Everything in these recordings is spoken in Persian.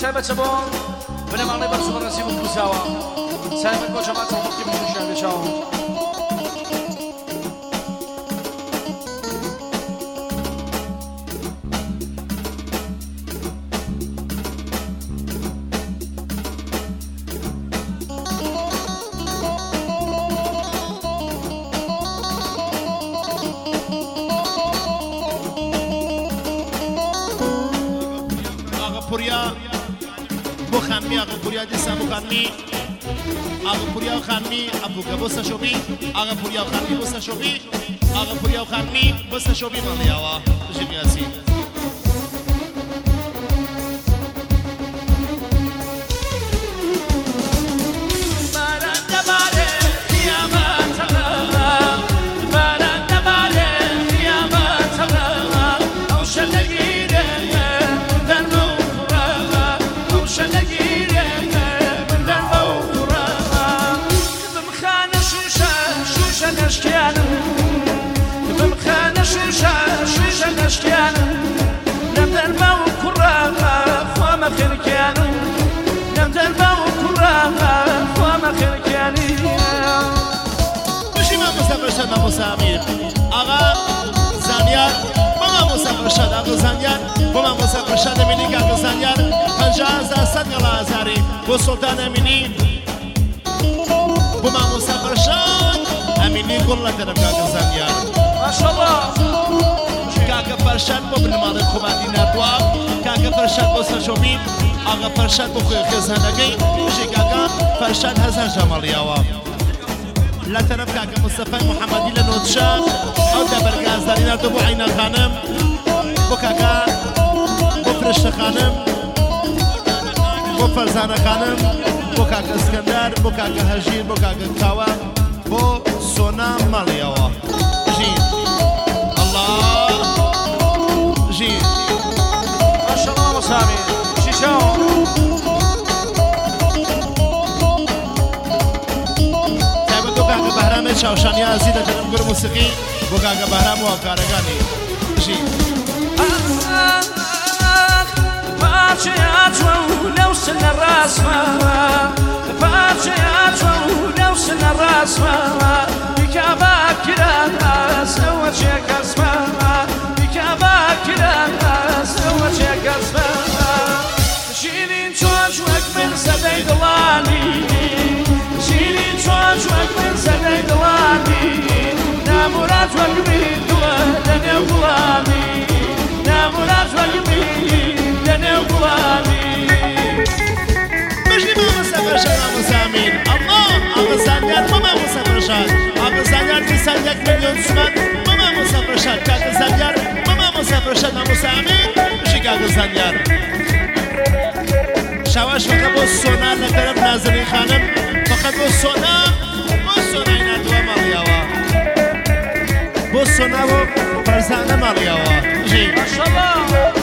تایبەتە بۆ بنەماڵی بەرز و بەڕێزی بوو کوزاوە تایبەت بۆ جەماعەتی خەڵکی بژوشیان بێچاوە بو خانمی آقا پوریا دیسا بو خانمی آقا پوریا و خانمی ابو که بوسا شوبی آقا پوریا و خانمی بوسا شوبی آقا پوریا و خانمی بوسا شوبی مالی آوا جمیاسی ما مسامیر آقا زانیار ما مسافر شد آقا زانیار ما مسافر شد امینی آقا زانیار 50,000 100,000 با سلطان امینی ما مسافر شد امینی کلا طرف آقا زانیار ماشاءالله کاکا فرشاد با بنمال خوبانی ندوا کاکا فرشاد با سشوبی آقا فرشاد با خوی خزانگی جی کاکا فرشاد 1000 جمالی آوا لا طرف كاكا مصطفى محمدي لنوتشا او دبر غازداري نردو بو عينا خانم بو كاكا بو فرشت خانم بو فرزانة خانم بو كاكا اسكندر بو كاكا هجير بو كاكا كاوا بو سونا ماليوا جي الله جي ما شاء الله مسامي شيشاو بهرام چاوشانی عزیز دارم گروه موسیقی بوگاگا بهرام و کارگانی جی پارچه اتو لو سن راسما پارچه اتو لو سن راسما بکابا کرا سوى چه کسما بکابا کرا سوى چه کسما شیرین چوچوک من سدی دلانی شیرین چوچوک من سدی دلانی نمورات وقمی دنیا غلامی نمورات وقمی دنیا غلامی بجی ما مسافر شد مسامین الله آقا زنیار ما مسافر شد آقا زنیار دیسان 1 میلیون تومان ما مسافر شد کاکا زنیار ما مسافر شد مسامین بجی کاکا زنیار شواش فقط با سونا لطرف نازنین خانم فقط با سونا اینا دو مالیاوا با سونا و فرزانه مالیاوا جی ماشاءالله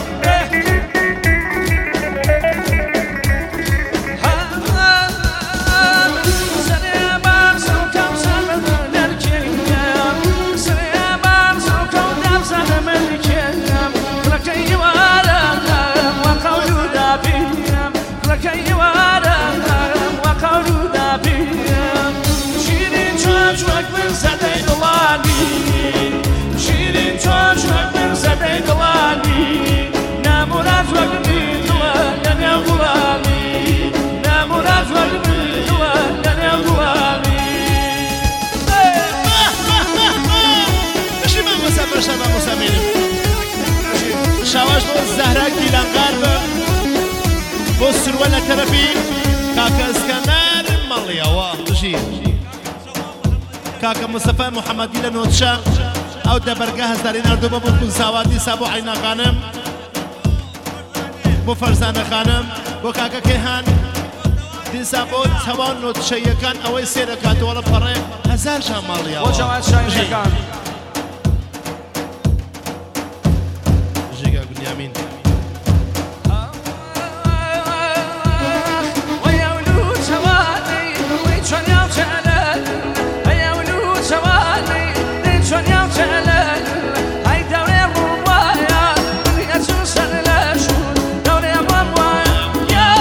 شواش با زهرک دیلان غرب با سروال طرفی کاکا اسکندر مالیاوا جی کاکا مصطفى محمدی لنوتشا او دبرگاه هزداری نردو با بکن سوادی سابو عینا خانم با فرزانه خانم با کاکا کیهان دی سابو توان نوتشا یکان اوی سیرکات والا پره 1000 شام مالیاوا و جماعت شاین یکان Amin. يا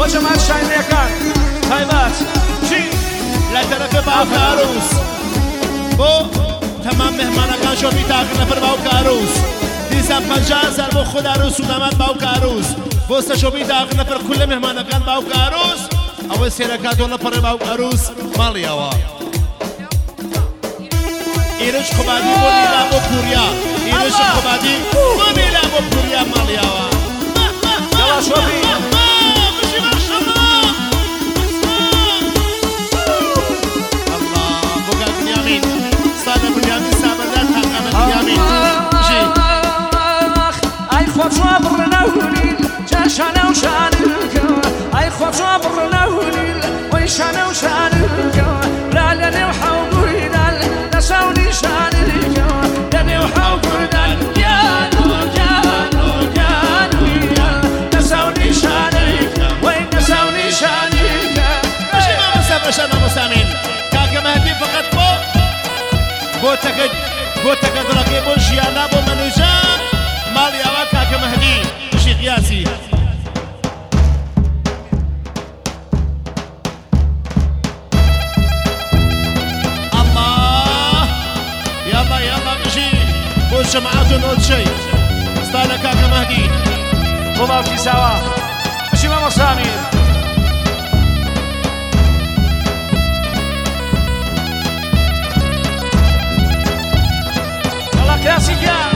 بۆ جەمات شاینەکان تایبەت چی لە تەرەفی باوکە عروس بۆ تەمام مهمانەکان شۆفی تاقی نەفر باوکە عروس دیسان 50,000 بۆ خود عروس و داماد باوکە عروس بۆ سەرشۆفی تاقی نەفر کولە مهمانەکان باوکە عروس ئەوە سێرەکاتۆ لە پەڕێ باوکە عروس ماڵیەوە ئێرش خوبادی بۆ نیلا بۆ پوریا ئێرش خوبادی بۆ نیلا بۆ پوریا ماڵیەوە یاڵا شۆفی خۆچوا بڕنەهونیل جا شانە و شانکەوە ئای خۆچوا بڕنەهونیل وەی شانە و شانکەوە برا لە نێو حەوگوریدان لە ساونی شانکەوە لە نێو حەوگوردان گیان و گیان و گیان و گیان لە ساونی شانکە وەی لە ساونی شانکە بەشی مامۆستا بەشە مامۆستامین کاکە مەهدی فقط بۆ تەکە دڕەکەی بۆ ژیانە بۆ مەنوژە ماڵیاوە کاکە مەهدی بشی قیاسی الله يلا يلا بشي بۆ جەماعەت و نۆچەی ستا لە کاکە مەهدی بۆ باوکی ساوا بشی مامۆستامین وەڵا قیاسی گیان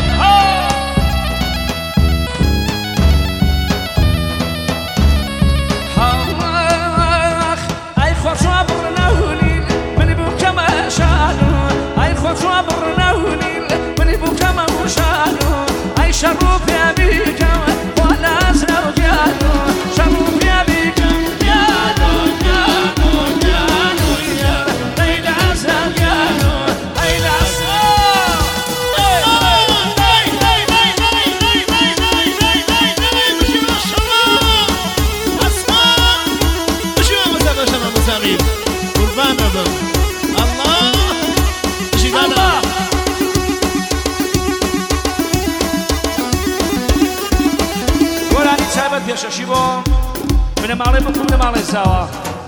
خۆچوا بڕنەهونیل منی بوو کەمە شانۆ ئای خۆچوا بڕنەهونیل منی بوو کەمە شانۆ ئای شەڕ و پێ بیکەوە بۆ لازرە و گیانۆ شەڕ و پێ بیکەم گیانۆ گیانۆ گیانۆ ئەی لازرە گیانۆ ئەی لازرە قربان بم الله جيدانا گۆرانی تایبەت پێشەشی بۆ بنەماڵی بکوم لەماڵی ساوە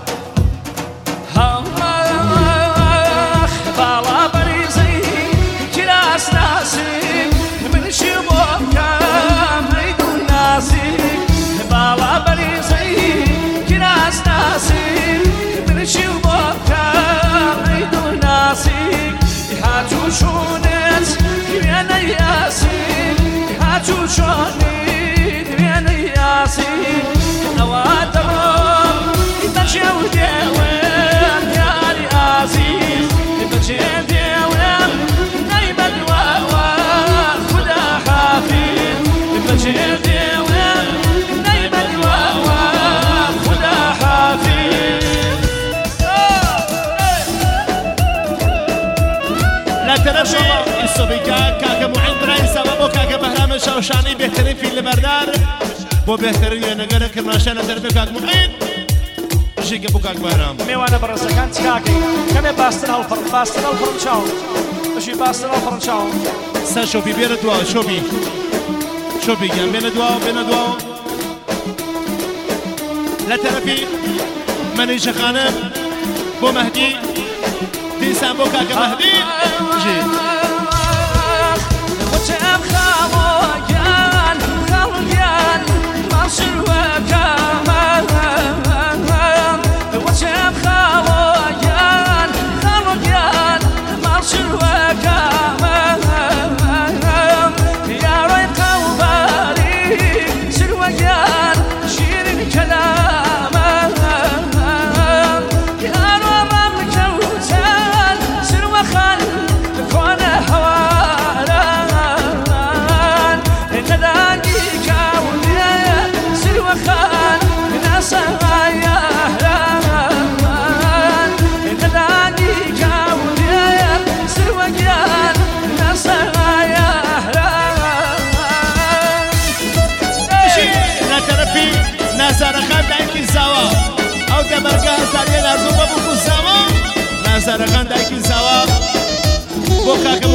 باڵا بەریزەی کراس ناسی منشی بۆ بکەم هەیدوو ناسی باڵا بەریزەی کراس ناسی منشی بۆ بکەم هەیدوو ناسی هاتوو چوونت وێنەی یاسی هاتوو چۆنیت وێنەی یاسی ئەوە دەڕۆم بەجێ و دێوێن یاری ئازیز بەجێ دێوێن نەی بەدواوە خودا حافیز بەجێ دێوێن نەی بەدواوە خودا حافیز لا ترفي الصبيكا كاكا معين براي سبب وكاكا بهرام الشوشاني بيهترين في البردار بو بيهترين ينقل كرناشان ترفي كاكا معين جيكا بو كاكا بهرام میوانە بەڕێزەکان چکاکەی کەمێ باستن هەڵفڕن چاو بەشی باستن هەڵفڕن چاو سا شوفي بينا دواو شوفي جان بينا دواو لا ترفي مني شخانم بو مهدي دیسان بۆ کاکە مەهدی خۆچەم خاڵۆگیان خاڵگیان ماڵشروەکەمە خۆچەم خاڵۆگیان خاڵۆگیان ماڵشروەکەمە یاڕۆی قەوباری سروەگیان شیرین کەلامە نازارەخان دایکی زاوە ئەو دەبەرگە هەزاریە ناردوو بە بکو زاوە نازارەخان دایکی زاوە بۆ کاکە